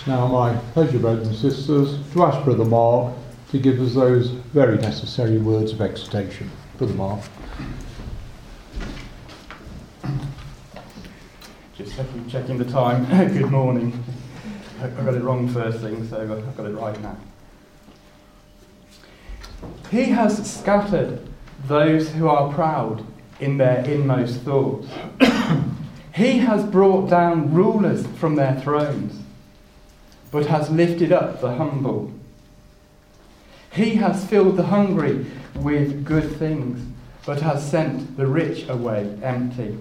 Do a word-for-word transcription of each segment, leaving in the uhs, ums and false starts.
It's now my pleasure, brothers and sisters, to ask Brother Mark to give us those very necessary words of exhortation. Brother Mark. Just checking, checking the time. Good morning. I got it wrong first thing, so I've got it right now. He has scattered those who are proud in their inmost thoughts. He has brought down rulers from their thrones, but has lifted up the humble. He has filled the hungry with good things, but has sent the rich away empty.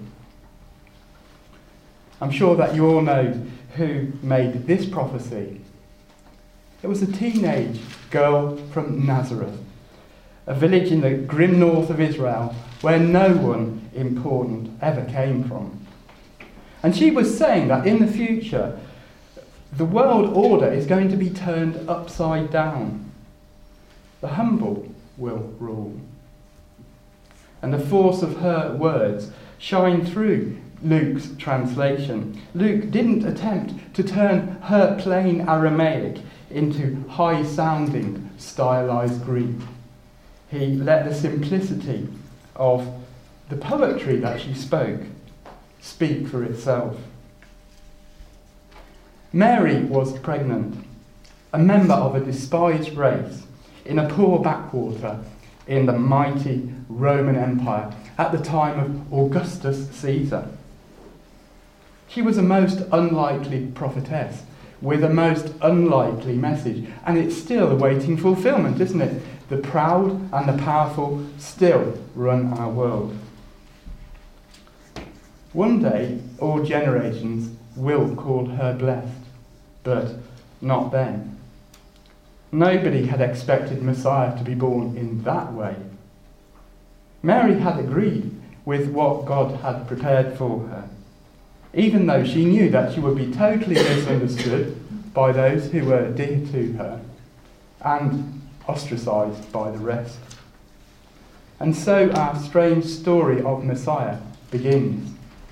I'm sure that you all know who made this prophecy. It was a teenage girl from Nazareth, a village in the grim north of Israel where no one important ever came from. And she was saying that in the future, the world order is going to be turned upside down. The humble will rule. And the force of her words shine through Luke's translation. Luke didn't attempt to turn her plain Aramaic into high-sounding, stylized Greek. He let the simplicity of the poetry that she spoke speak for itself. Mary was pregnant, a member of a despised race, in a poor backwater in the mighty Roman Empire at the time of Augustus Caesar. She was a most unlikely prophetess with a most unlikely message, and it's still awaiting fulfillment, isn't it? The proud and the powerful still run our world. One day, all generations will call her blessed, but not then. Nobody had expected Messiah to be born in that way. Mary had agreed with what God had prepared for her, even though she knew that she would be totally misunderstood by those who were dear to her and ostracised by the rest. And so our strange story of Messiah begins.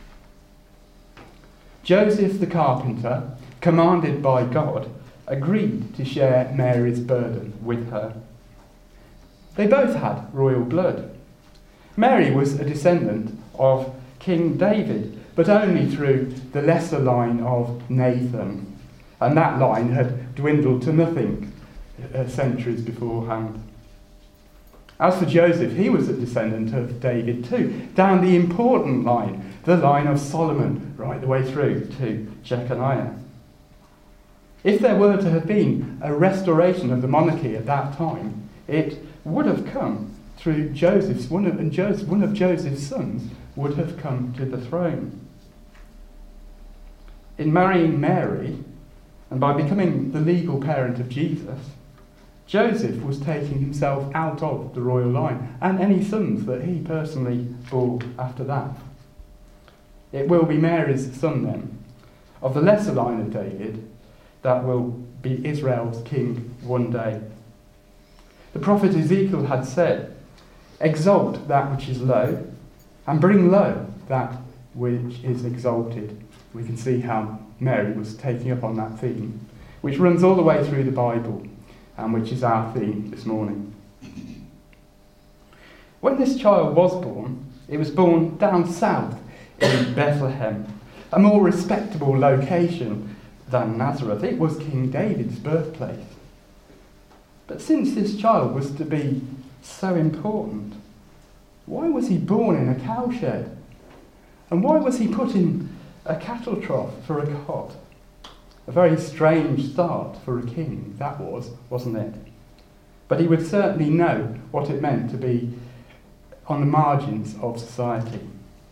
Joseph the carpenter, commanded by God, agreed to share Mary's burden with her. They both had royal blood. Mary was a descendant of King David, but only through the lesser line of Nathan, and that line had dwindled to nothing uh, centuries beforehand. As for Joseph, he was a descendant of David too, down the important line, the line of Solomon, right the way through to Jeconiah. If there were to have been a restoration of the monarchy at that time, it would have come through Joseph's, one of, and Joseph, one of Joseph's sons would have come to the throne. In marrying Mary, and by becoming the legal parent of Jesus, Joseph was taking himself out of the royal line and any sons that he personally bore after that. It will be Mary's son then, of the lesser line of David, that will be Israel's king one day. The prophet Ezekiel had said, "Exalt that which is low, and bring low that which is exalted." We can see how Mary was taking up on that theme, which runs all the way through the Bible, and which is our theme this morning. When this child was born, it was born down south in Bethlehem, a more respectable location than Nazareth. It was King David's birthplace. But since this child was to be so important, why was he born in a cowshed? And why was he put in a cattle trough for a cot? A very strange start for a king, that was, wasn't it? But he would certainly know what it meant to be on the margins of society.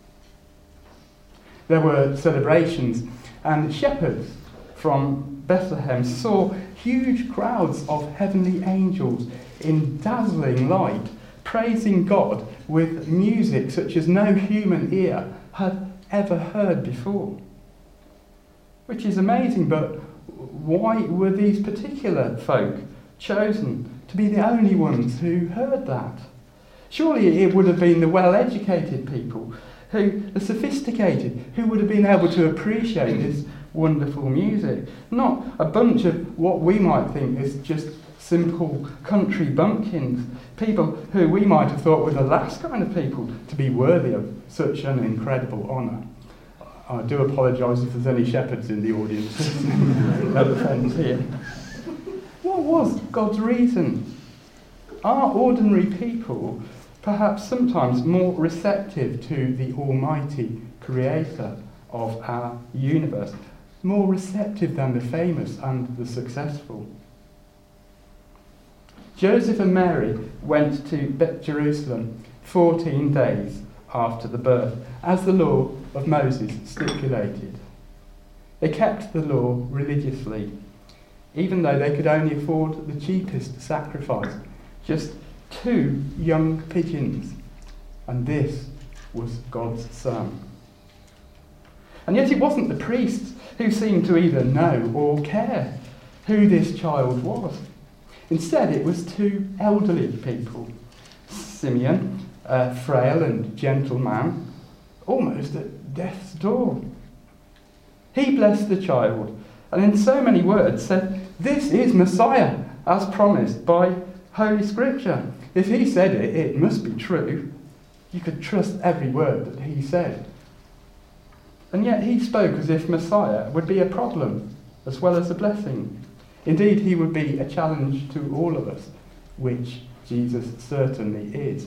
There were celebrations, and shepherds from Bethlehem saw huge crowds of heavenly angels in dazzling light, praising God with music such as no human ear had ever heard before. Which is amazing, but why were these particular folk chosen to be the only ones who heard that? Surely it would have been the well-educated people, who the sophisticated, who would have been able to appreciate this wonderful music. Not a bunch of what we might think is just simple country bumpkins, people who we might have thought were the last kind of people to be worthy of such an incredible honour. I do apologise if there's any shepherds in the audience. No offence here. What was God's reason? Are ordinary people perhaps sometimes more receptive to the Almighty Creator of our universe, more receptive than the famous and the successful? Joseph and Mary went to Jerusalem fourteen days after the birth, as the law of Moses stipulated. They kept the law religiously, even though they could only afford the cheapest sacrifice, just two young pigeons, and this was God's son. And yet it wasn't the priests who seemed to either know or care who this child was. Instead, it was two elderly people, Simeon, a frail and gentle man, almost at death's door. He blessed the child, and in so many words said, "This is Messiah, as promised by Holy Scripture. If he said it, it must be true." You could trust every word that he said. And yet he spoke as if Messiah would be a problem as well as a blessing. Indeed, he would be a challenge to all of us, which Jesus certainly is.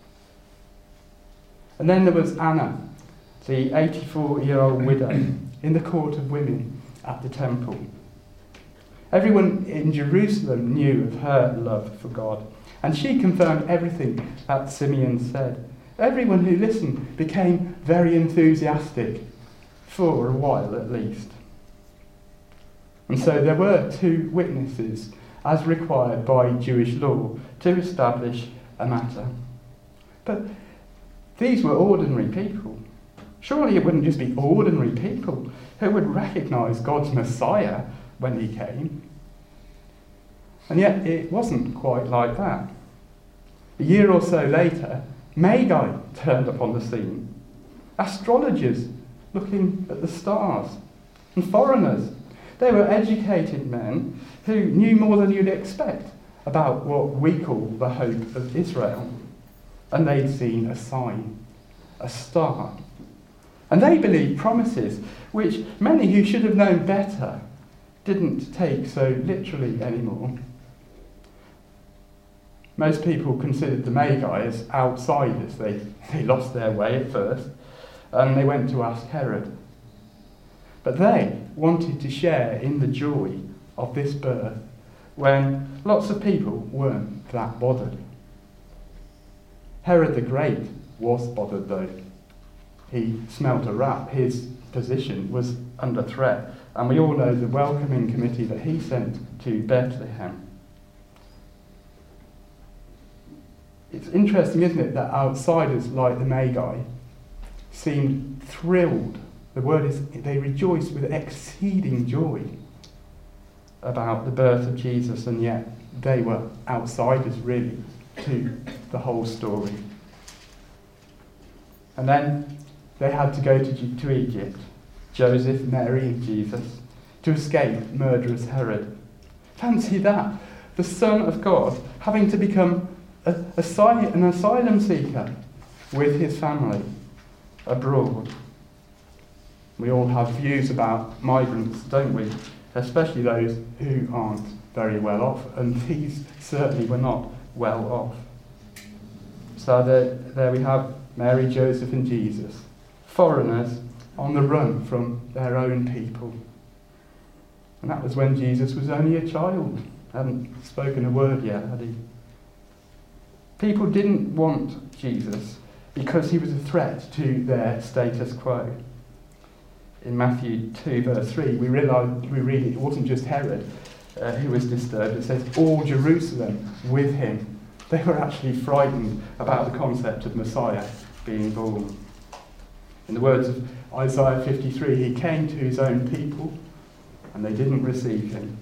And then there was Anna, the eighty-four-year-old widow, in the court of women at the temple. Everyone in Jerusalem knew of her love for God, and she confirmed everything that Simeon said. Everyone who listened became very enthusiastic, for a while at least. And so there were two witnesses, as required by Jewish law, to establish a matter. But these were ordinary people. Surely it wouldn't just be ordinary people who would recognise God's Messiah when he came. And yet it wasn't quite like that. A year or so later, Magi turned up on the scene. Astrologers looking at the stars, and foreigners. They were educated men who knew more than you'd expect about what we call the hope of Israel. And they'd seen a sign, a star. And they believed promises which many who should have known better didn't take so literally anymore. Most people considered the Magi as outsiders. They, they lost their way at first, and they went to ask Herod. But they wanted to share in the joy of this birth when lots of people weren't that bothered. Herod the Great was bothered though. He smelt a rat. His position was under threat, and we all know the welcoming committee that he sent to Bethlehem. It's interesting, isn't it, that outsiders like the Magi seemed thrilled. The word is, they rejoiced with exceeding joy about the birth of Jesus, and yet they were outsiders, really, to the whole story. And then they had to go to, to Egypt, Joseph, Mary, and Jesus, to escape murderous Herod. Fancy that, the Son of God having to become a, a, an asylum seeker with his family abroad. We all have views about migrants, don't we? Especially those who aren't very well off, and these certainly were not well off. So there, there we have Mary, Joseph, and Jesus, foreigners on the run from their own people. And that was when Jesus was only a child, hadn't spoken a word yet, had he? People didn't want Jesus because he was a threat to their status quo. In Matthew two, verse three, we realise, we read it, it wasn't just Herod uh, who was disturbed. It says, all Jerusalem with him. They were actually frightened about the concept of Messiah being born. In the words of Isaiah fifty-three, he came to his own people, and they didn't receive him.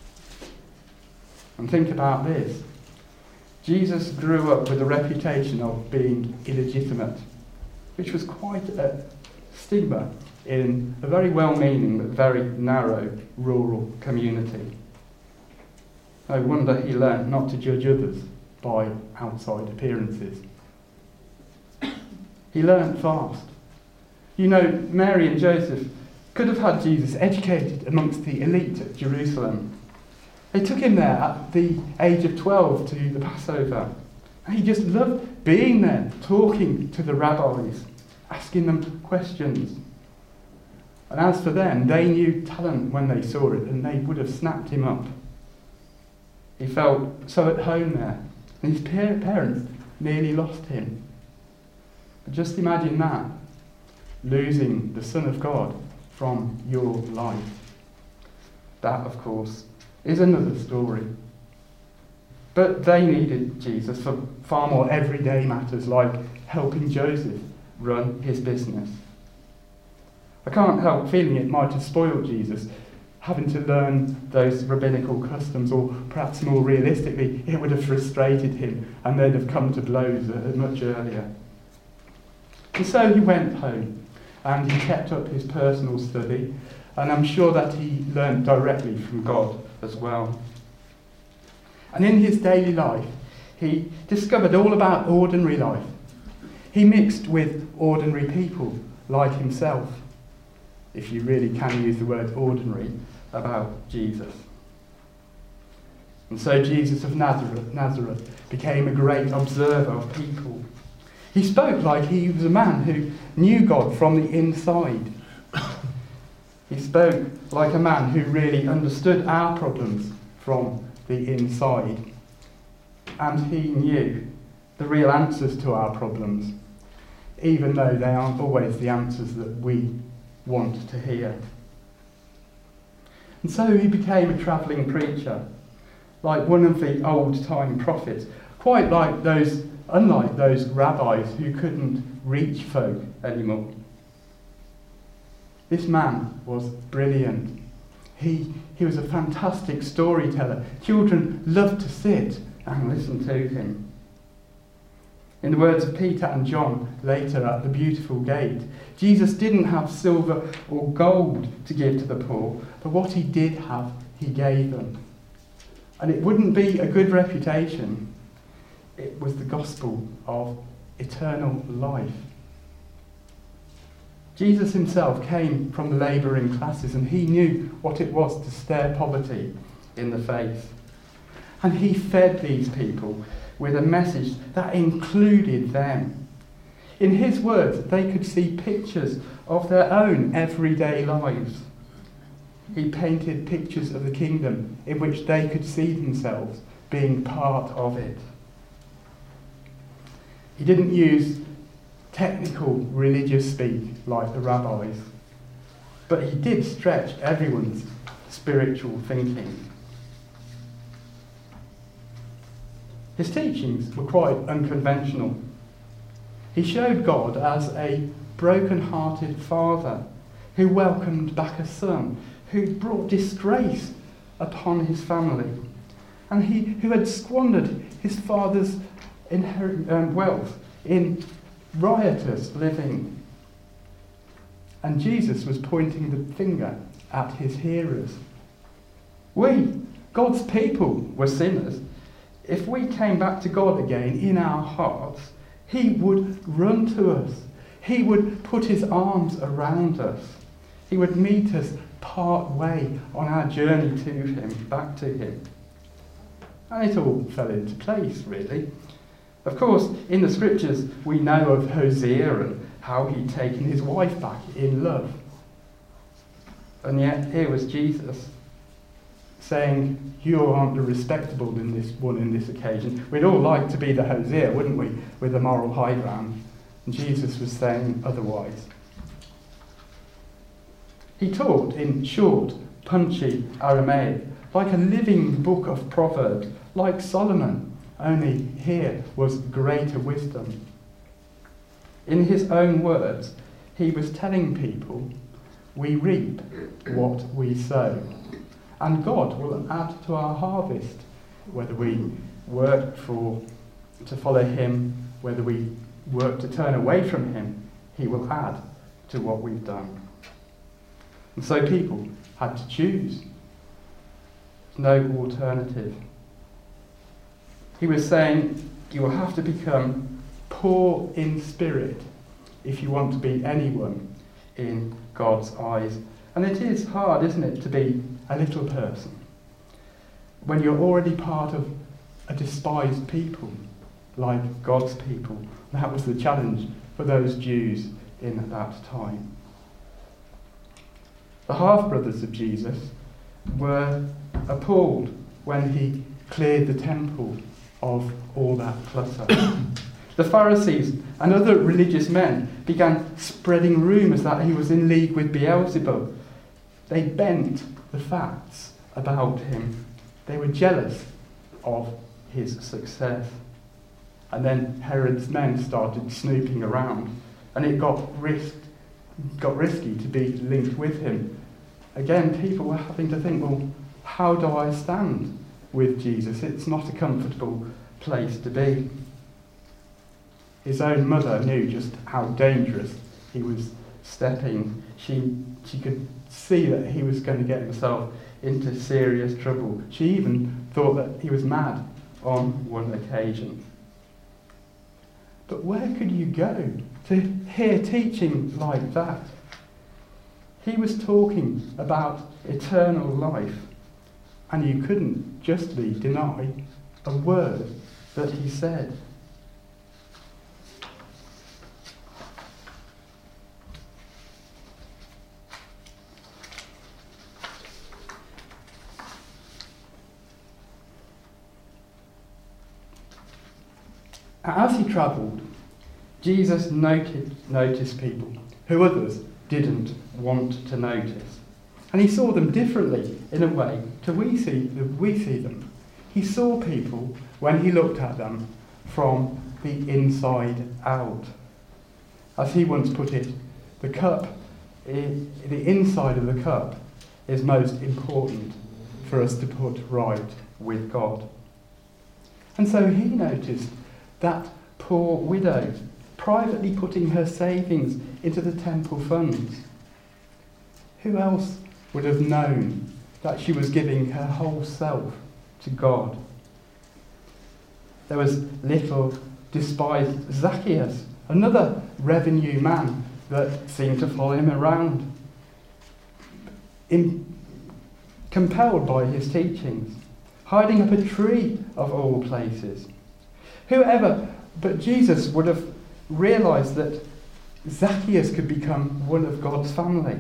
And think about this. Jesus grew up with a reputation of being illegitimate, which was quite a stigma in a very well-meaning but very narrow rural community. No wonder he learnt not to judge others by outside appearances. He learnt fast. You know, Mary and Joseph could have had Jesus educated amongst the elite at Jerusalem. They took him there at the age of twelve to the Passover. And he just loved being there, talking to the rabbis, asking them questions. And as for them, they knew talent when they saw it, and they would have snapped him up. He felt so at home there, and his parents nearly lost him. But just imagine that, losing the Son of God from your life. That, of course, is another story. But they needed Jesus for far more everyday matters, like helping Joseph run his business. I can't help feeling it might have spoiled Jesus, having to learn those rabbinical customs, or perhaps more realistically, it would have frustrated him and they'd have come to blows much earlier. And so he went home and he kept up his personal study, and I'm sure that he learned directly from God as well. And in his daily life, he discovered all about ordinary life. He mixed with ordinary people like himself, if you really can use the word ordinary about Jesus. And so Jesus of Nazareth, Nazareth became a great observer of people. He spoke like he was a man who knew God from the inside. He spoke like a man who really understood our problems from the inside. And he knew the real answers to our problems, even though they aren't always the answers that we want to hear. And so he became a travelling preacher, like one of the old-time prophets, quite like those, unlike those rabbis who couldn't reach folk anymore. This man was brilliant. He, he was a fantastic storyteller. Children loved to sit and listen to him. In the words of Peter and John later at the beautiful gate, Jesus didn't have silver or gold to give to the poor, but what he did have, he gave them. And it wouldn't be a good reputation. It was the gospel of eternal life. Jesus himself came from the labouring classes, and he knew what it was to stare poverty in the face. And he fed these people with a message that included them. In his words, they could see pictures of their own everyday lives. He painted pictures of the kingdom in which they could see themselves being part of it. He didn't use technical religious speak like the rabbis, but he did stretch everyone's spiritual thinking. His teachings were quite unconventional. He showed God as a broken-hearted father who welcomed back a son who brought disgrace upon his family, and he who had squandered his father's inherit, um, wealth in riotous living. And Jesus was pointing the finger at his hearers. We, God's people, were sinners. If we came back to God again in our hearts, he would run to us. He would put his arms around us. He would meet us part way on our journey to him, back to him. And it all fell into place, really. Of course, in the scriptures, we know of Hosea and how he'd taken his wife back in love. And yet, here was Jesus saying, you aren't the respectable in this one in this occasion. We'd all like to be the Hosea, wouldn't we, with the moral high ground? And Jesus was saying otherwise. He taught in short, punchy Aramaic, like a living book of Proverbs, like Solomon, only here was greater wisdom. In his own words, he was telling people, we reap what we sow. And God will add to our harvest, whether we work for to follow him, whether we work to turn away from him, he will add to what we've done. And so people had to choose. No alternative. He was saying, you will have to become poor in spirit if you want to be anyone in God's eyes. And it is hard, isn't it, to be a little person when you're already part of a despised people like God's people. That was the challenge for those Jews in that time. The half-brothers of Jesus were appalled when he cleared the temple of all that clutter. The Pharisees and other religious men began spreading rumours that he was in league with Beelzebub. They bent the facts about him. They were jealous of his success. And then Herod's men started snooping around, and it got risked, got risky to be linked with him. Again, people were having to think, well, how do I stand with Jesus? It's not a comfortable place to be. His own mother knew just how dangerous he was stepping. She, she could see that he was going to get himself into serious trouble. She even thought that he was mad on one occasion. But where could you go to hear teaching like that? He was talking about eternal life, and you couldn't justly deny a word that he said. As he travelled, Jesus noted, noticed people who others didn't want to notice. And he saw them differently in a way to we see, we see them. He saw people when he looked at them from the inside out. As he once put it, the cup, the inside of the cup is most important for us to put right with God. And so he noticed that poor widow privately putting her savings into the temple funds. Who else would have known that she was giving her whole self to God? There was little despised Zacchaeus, another revenue man that seemed to follow him around, in, compelled by his teachings, hiding up a tree of all places. Whoever but Jesus would have realised that Zacchaeus could become one of God's family.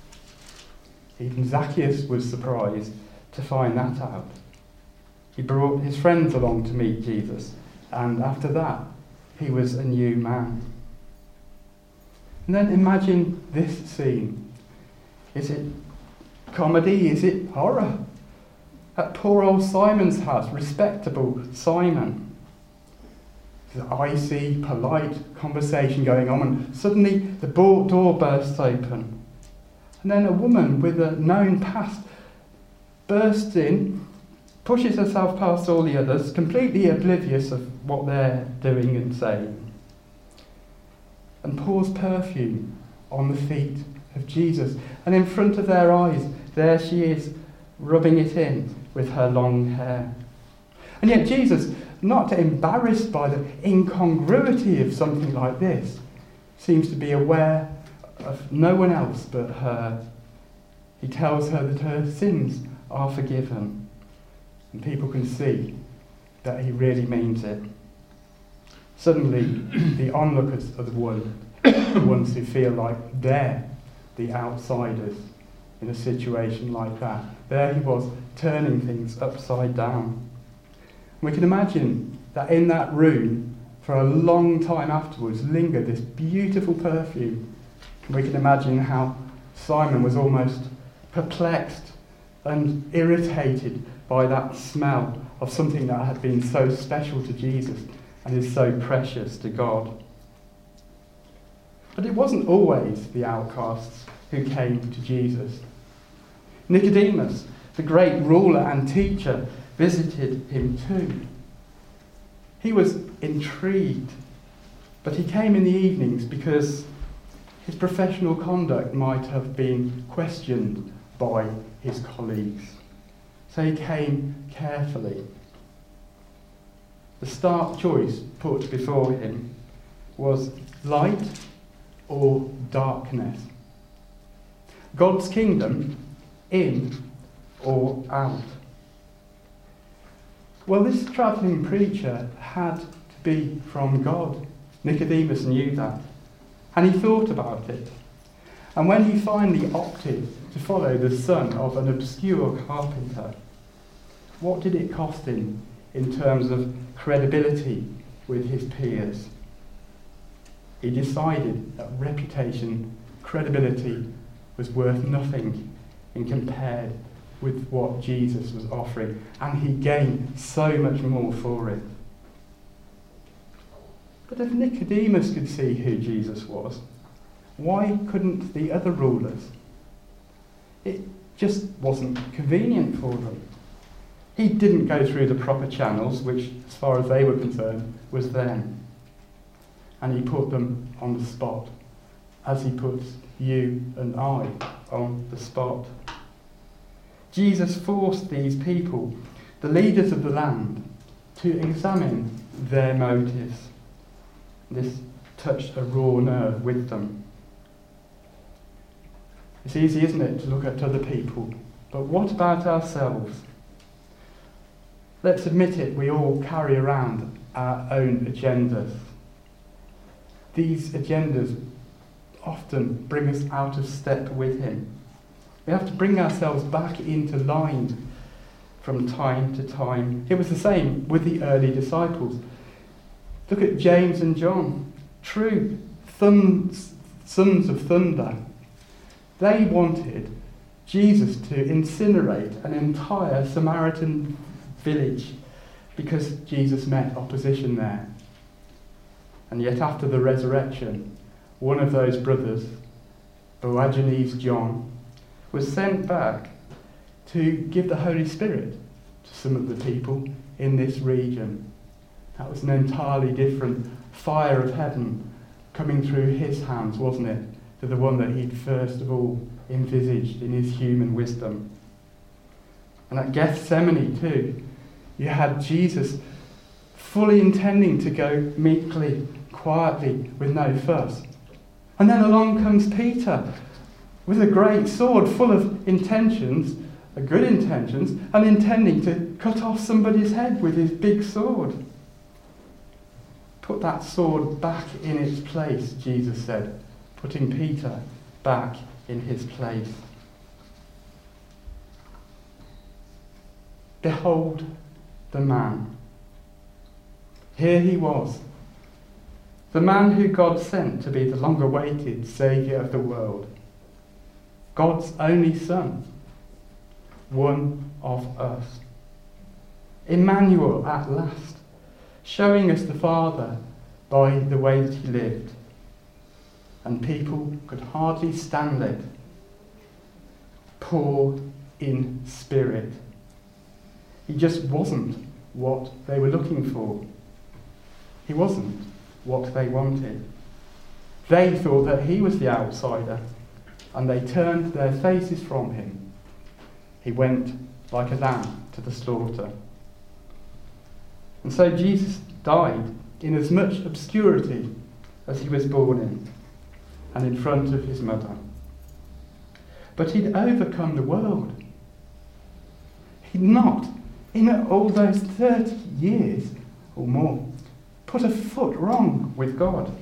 Even Zacchaeus was surprised to find that out. He brought his friends along to meet Jesus, and after that, he was a new man. And then imagine this scene. Is it comedy? Is it horror? At poor old Simon's house, respectable Simon. There's an icy, polite conversation going on, and suddenly the door bursts open. And then a woman with a known past bursts in, pushes herself past all the others, completely oblivious of what they're doing and saying, and pours perfume on the feet of Jesus. And in front of their eyes, there she is, rubbing it in with her long hair. And yet Jesus, not embarrassed by the incongruity of something like this, seems to be aware of no one else but her. He tells her that her sins are forgiven, and people can see that he really means it. Suddenly, the onlookers are the one, the ones who feel like they're the outsiders in a situation like that. There he was, turning things upside down. We can imagine that in that room, for a long time afterwards, lingered this beautiful perfume. We can imagine how Simon was almost perplexed and irritated by that smell of something that had been so special to Jesus and is so precious to God. But it wasn't always the outcasts who came to Jesus. Nicodemus, the great ruler and teacher, visited him too. He was intrigued, but he came in the evenings because His professional conduct might have been questioned by his colleagues. So he came carefully. The stark choice put before him was light or darkness. God's kingdom, in or out. Well, this travelling preacher had to be from God. Nicodemus knew that. And he thought about it. And when he finally opted to follow the son of an obscure carpenter, what did it cost him in terms of credibility with his peers? He decided that reputation, credibility, was worth nothing in compared with what Jesus was offering, and he gained so much more for it. But if Nicodemus could see who Jesus was, why couldn't the other rulers? It just wasn't convenient for them. He didn't go through the proper channels, which, as far as they were concerned, was them. And he put them on the spot, as he puts you and I on the spot. Jesus forced these people, the leaders of the land, to examine their motives. This touched a raw nerve with them. It's easy, isn't it, to look at other people, but what about ourselves? Let's admit it, we all carry around our own agendas. These agendas often bring us out of step with him. We have to bring ourselves back into line from time to time. It was the same with the early disciples. Look at James and John, true thuns, sons of thunder. They wanted Jesus to incinerate an entire Samaritan village because Jesus met opposition there. And yet after the resurrection, one of those brothers, Boanerges John, was sent back to give the Holy Spirit to some of the people in this region. That was an entirely different fire of heaven coming through his hands, wasn't it, to the one that he'd first of all envisaged in his human wisdom. And at Gethsemane too, you had Jesus fully intending to go meekly, quietly, with no fuss. And then along comes Peter with a great sword full of intentions, good intentions, and intending to cut off somebody's head with his big sword. Put that sword back in its place, Jesus said, putting Peter back in his place. Behold the man. Here he was, the man who God sent to be the long-awaited Saviour of the world. God's only Son, one of us. Emmanuel at last, showing us the Father by the way that he lived. And people could hardly stand it. Poor in spirit. He just wasn't what they were looking for. He wasn't what they wanted. They thought that he was the outsider, and they turned their faces from him. He went like a lamb to the slaughter. And so Jesus died in as much obscurity as he was born in, and in front of his mother. But he'd overcome the world. He'd not, in all those thirty years or more, put a foot wrong with God.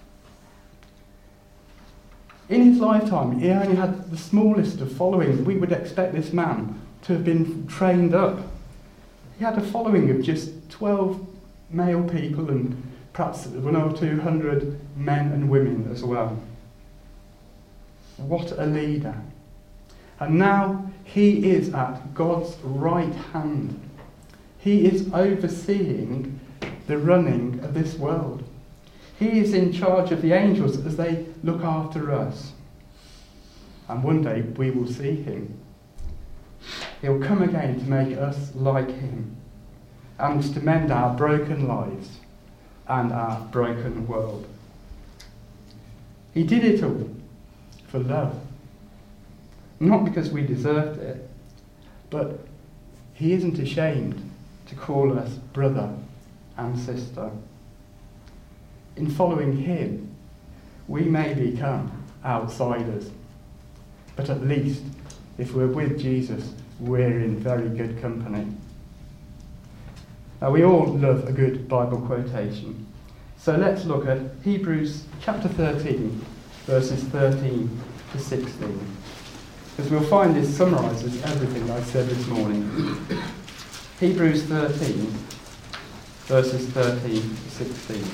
In his lifetime, he only had the smallest of following. We would expect this man to have been trained up. He had a following of just twelve male people and perhaps one or two hundred men and women as well. What a leader. And now he is at God's right hand. He is overseeing the running of this world. He is in charge of the angels as they look after us. And one day we will see him. He'll come again to make us like him and to mend our broken lives and our broken world. He did it all for love. Not because we deserved it, but he isn't ashamed to call us brother and sister. In following him, we may become outsiders, but at least if we're with Jesus, we're in very good company. Now, we all love a good Bible quotation, so let's look at Hebrews chapter thirteen, verses thirteen to sixteen, because we'll find this summarises everything I said this morning. Hebrews thirteen, verses thirteen to sixteen.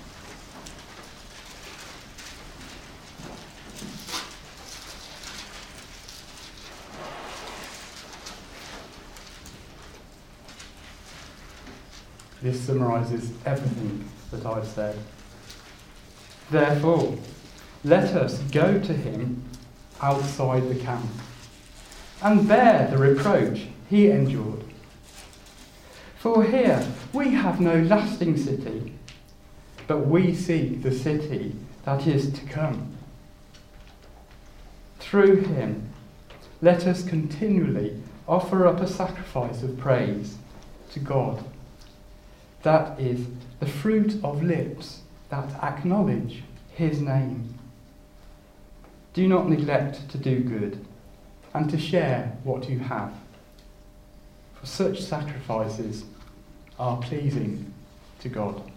This summarises everything that I've said. Therefore, let us go to him outside the camp and bear the reproach he endured. For here we have no lasting city, but we seek the city that is to come. Through him, let us continually offer up a sacrifice of praise to God. That is the fruit of lips that acknowledge his name. Do not neglect to do good and to share what you have, for such sacrifices are pleasing to God.